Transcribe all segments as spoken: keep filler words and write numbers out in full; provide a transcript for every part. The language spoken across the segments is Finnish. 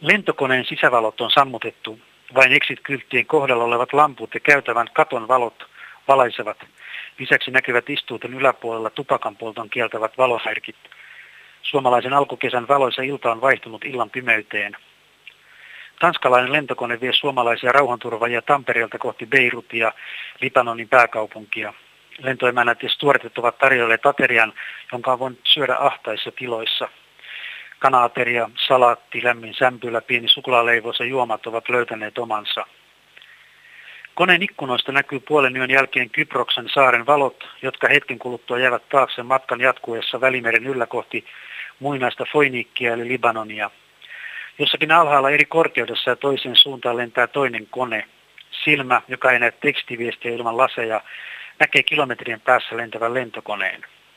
Lentokoneen sisävalot on sammutettu. Vain exit-kylttien kohdalla olevat lamput ja käytävän katon valot valaisevat. Lisäksi näkyvät istuuten yläpuolella tupakan polton kieltävät valomärkit. Suomalaisen alkukesän valoisa ilta on vaihtunut illan pimeyteen. Tanskalainen lentokone vie suomalaisia rauhanturvaajia Tampereelta kohti Beirutia, Libanonin pääkaupunkia. Lentoemännät ja stuartit ovat tarjoilleet aterian, jonka on voinut syödä ahtaissa tiloissa. Kana-ateria, salaatti, lämmin sämpylä, pieni suklaaleivos ja juomat ovat löytäneet omansa. Koneen ikkunoista näkyy puolen yön jälkeen Kyproksen saaren valot, jotka hetken kuluttua jäävät taakse matkan jatkuessa Välimeren yllä kohti muinaista Foiniikkia eli Libanonia. Jossakin alhaalla eri korkeudessa ja toiseen suuntaan lentää toinen kone. Silmä, joka ei näe tekstiviestiä ilman laseja, näkee kilometrien päässä lentävän lentokoneen.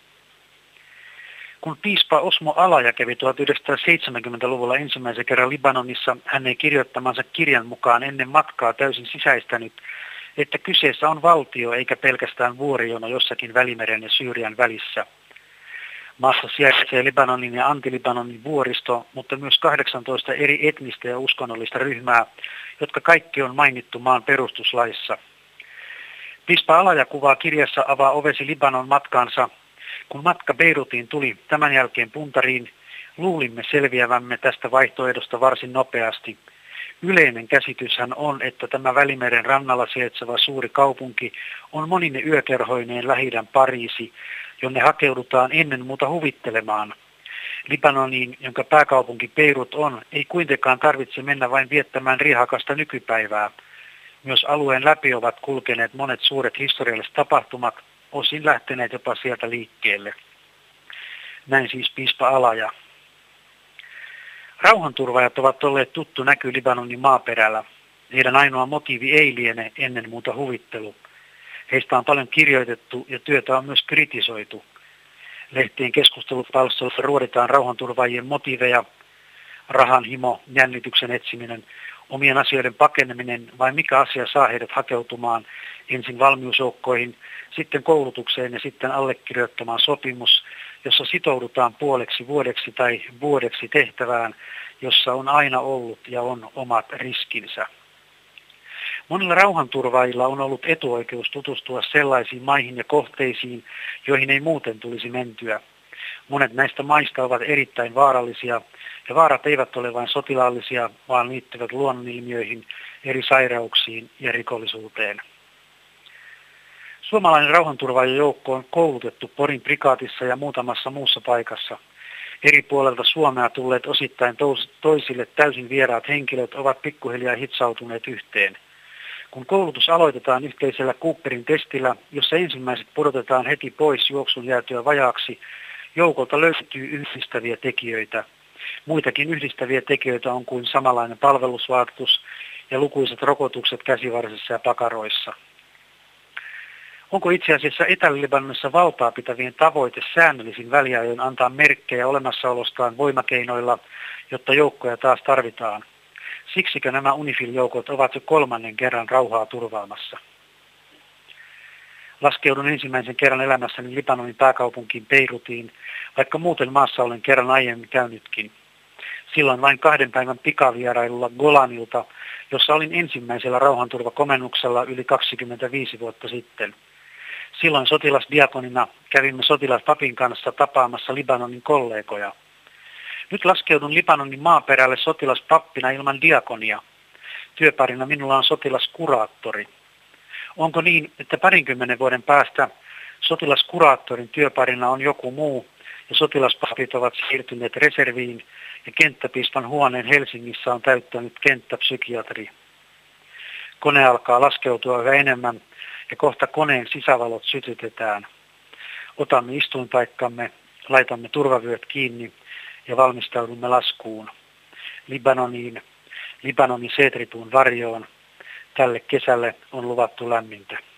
Kun piispa Osmo Alaja kävi tuhatyhdeksänsataaseitsemänkymmentäluvulla ensimmäisen kerran Libanonissa, hän ei kirjoittamansa kirjan mukaan ennen matkaa täysin sisäistänyt, että kyseessä on valtio eikä pelkästään vuorijono jossakin Välimeren ja Syyrian välissä. Maassa sijaitsee Libanonin ja Anti-Libanonin vuoristo, mutta myös kahdeksantoista eri etnistä ja uskonnollista ryhmää, jotka kaikki on mainittu maan perustuslaissa. Piispa Alaja kuvaa kirjassa Avaa ovesi Libanon matkaansa. Kun matka Beirutiin tuli tämän jälkeen puntariin, luulimme selviävämme tästä vaihtoehdosta varsin nopeasti. Yleinen käsityshän on, että tämä Välimeren rannalla sijaitseva suuri kaupunki on monine yökerhoineen Lähi-idän Pariisi, jonne hakeudutaan ennen muuta huvittelemaan. Libanoniin, jonka pääkaupunki Beirut on, ei kuitenkaan tarvitse mennä vain viettämään rihakasta nykypäivää. Myös alueen läpi ovat kulkeneet monet suuret historialliset tapahtumat, osin lähteneet jopa sieltä liikkeelle. Näin siis piispa Alaja. Rauhanturvaajat ovat olleet tuttu näky Libanonin maaperällä. Heidän ainoa motiivi ei liene ennen muuta huvittelu. Heistä on paljon kirjoitettu ja työtä on myös kritisoitu. Lehtien keskustelupalstoilla ruoditaan rauhanturvaajien motiiveja, rahan himo, jännityksen etsiminen, omien asioiden pakeneminen vai mikä asia saa heidät hakeutumaan ensin valmiusjoukkoihin, sitten koulutukseen ja sitten allekirjoittamaan sopimus, jossa sitoudutaan puoleksi vuodeksi tai vuodeksi tehtävään, jossa on aina ollut ja on omat riskinsä. Monilla rauhanturvaajilla on ollut etuoikeus tutustua sellaisiin maihin ja kohteisiin, joihin ei muuten tulisi mentyä. Monet näistä maista ovat erittäin vaarallisia, ja vaarat eivät ole vain sotilaallisia, vaan liittyvät luonnonilmiöihin, eri sairauksiin ja rikollisuuteen. Suomalainen rauhanturvaajajoukko on koulutettu Porin prikaatissa ja muutamassa muussa paikassa. Eri puolelta Suomea tulleet osittain toisille täysin vieraat henkilöt ovat pikkuhiljaa hitsautuneet yhteen. Kun koulutus aloitetaan yhteisellä Cooperin testillä, jossa ensimmäiset pudotetaan heti pois juoksun jäätyä vajaaksi, joukolta löytyy yhdistäviä tekijöitä. Muitakin yhdistäviä tekijöitä on kuin samanlainen palvelusvaatetus ja lukuisat rokotukset käsivarsissa ja pakaroissa. Onko itse asiassa Etelä-Libanonissa valtaa pitävien tavoite säännöllisin väliajoin antaa merkkejä olemassaolostaan voimakeinoilla, jotta joukkoja taas tarvitaan? Siksikö nämä UNIFIL-joukot ovat jo kolmannen kerran rauhaa turvaamassa? Laskeudun ensimmäisen kerran elämässäni Libanonin pääkaupunkiin Beirutiin, vaikka muuten maassa olen kerran aiemmin käynytkin. Silloin vain kahden päivän pikavierailulla Golanilta, jossa olin ensimmäisellä rauhanturvakomennuksella yli kaksikymmentäviisi vuotta sitten. Silloin sotilasdiakonina kävimme sotilaspapin kanssa tapaamassa Libanonin kollegoja. Nyt laskeudun Libanonin maaperälle sotilaspappina ilman diakonia. Työparina minulla on sotilaskuraattori. Onko niin, että parinkymmenen vuoden päästä sotilaskuraattorin työparina on joku muu ja sotilaspapit ovat siirtyneet reserviin ja kenttäpiispan huoneen Helsingissä on täyttänyt kenttäpsykiatri? Kone alkaa laskeutua yhä enemmän ja kohta koneen sisävalot sytytetään. Otamme istuinpaikkamme, laitamme turvavyöt kiinni ja valmistaudumme laskuun. Libanoniin, Libanonin Seetripuun varjoon. Tälle kesälle on luvattu lämmintä.